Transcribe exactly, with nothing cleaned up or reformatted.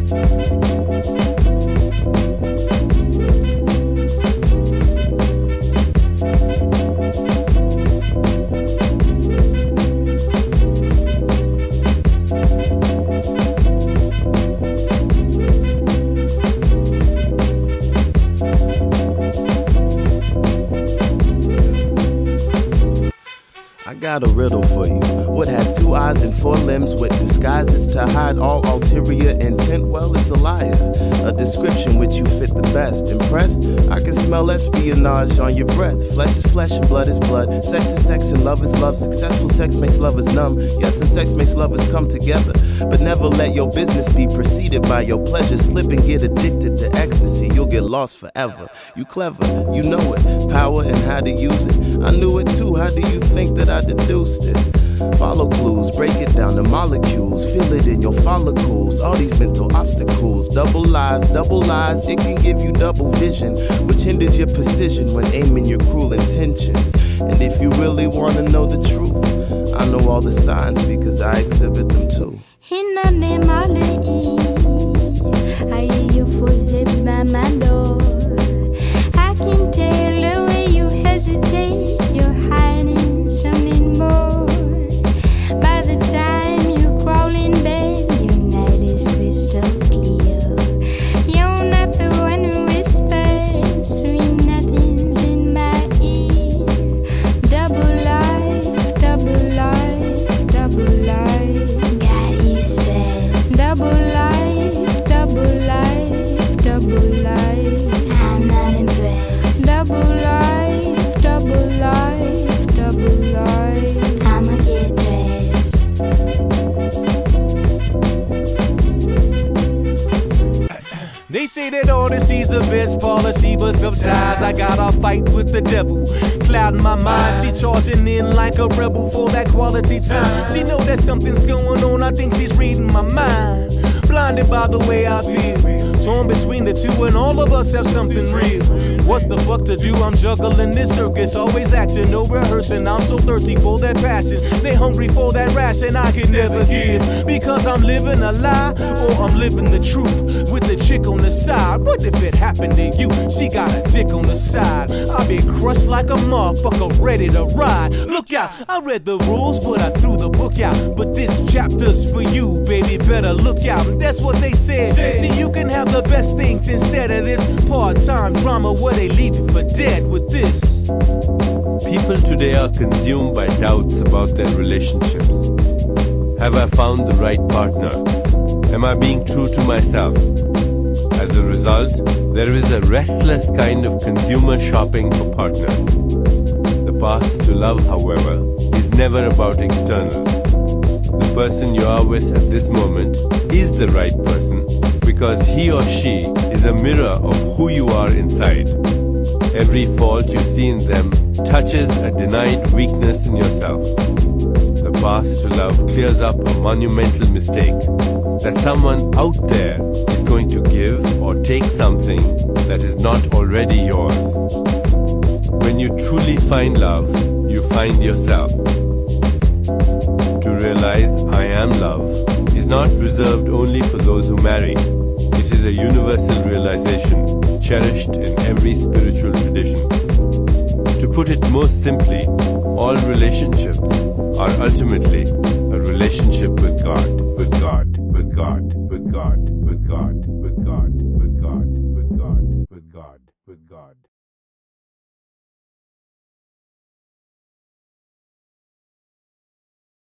Got a riddle for you. What has two eyes and four limbs with disguises to hide all ulterior intent? Well, it's a liar. A description which you fit the best. Impressed? I can smell espionage on your breath. Flesh is flesh and blood is blood. Sex is sex and love is love. Successful sex makes lovers numb. Yes, and sex makes lovers come together. But never let your business be preceded by your pleasure. Slip and get addicted to ecstasy. You'll get lost forever. You clever, you know it. Power and how to use it. I knew it too. How do you think that I deduced it? Follow clues, break it down to molecules. Feel it in your follicles. All these mental obstacles. Double lives, double lies. It can give you double vision, which hinders your precision when aiming your cruel intentions. And if you really want to know the truth, I know all the signs because I exhibit them too. I can tell the way you hesitate. You're hiding something more. By the time you crawl in bed, your night is crystal clear. You're not the one who whispers sweet nothings in my ear. Double life, double life, double life. Got you stressed. Double life, double life, double life. I'm not impressed. Double life, double life, double life. I'ma get dressed. They say that honesty's the best policy, but sometimes I gotta fight with the devil. Clouding my mind, she charging in like a rebel for that quality time. She know that something's going on, I think she's reading my mind. Blinded by the way I feel, torn between the two, and all of us have something real. What the fuck to do? I'm juggling this circus, always action, no rehearsing. I'm so thirsty for that passion, they hungry for that ration I can never give. Because I'm living a lie, or I'm living the truth. With the chick on the side, what if it happened to you? She got a dick on the side. I be crushed like a motherfucker, ready to ride. Look out, I read the rules, but I threw the book out. But this chapter's for you, baby, better look out. That's what they said. See, you can have the best things instead of this part-time drama where they leave you for dead with this. People today are consumed by doubts about their relationships. Have I found the right partner? Am I being true to myself? As a result, there is a restless kind of consumer shopping for partners. The path to love, however, is never about externals. The person you are with at this moment is the right person because he or she is a mirror of who you are inside. Every fault you see in them touches a denied weakness in yourself. The path to love clears up a monumental mistake that someone out there is going to give or take something that is not already yours. When you truly find love, you find yourself. To realize I am love is not reserved only for those who marry. It is a universal realization, cherished in every spiritual tradition. To put it most simply, all relationships are ultimately a relationship with God, with God, with God, with God, with God, with God, with God, with God, with God, with God.